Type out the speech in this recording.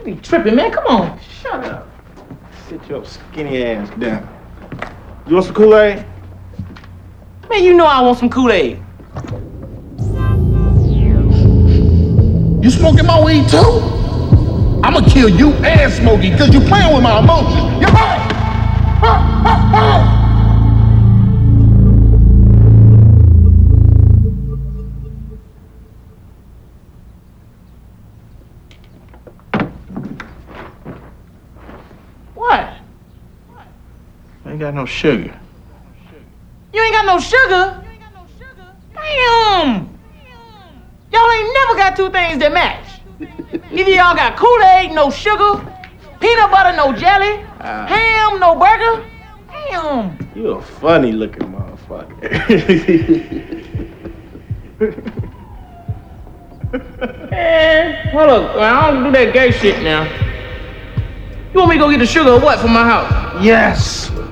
You be tripping, man. Come on. Shut up. Sit your skinny ass down. You want some Kool-Aid? Man, you know I want some Kool-Aid. You smoking my weed too? I'ma kill you and Smokey because you playing with my emotions. You heard? What? I ain't got no sugar. You ain't got no sugar? Damn! Y'all ain't never got two things that match. Either y'all got Kool-Aid, no sugar, peanut butter, no jelly, ham, no burger. Damn! You a funny looking motherfucker. Man, hold up. I don't do that gay shit now. You want me to go get the sugar or what for my house? Yes.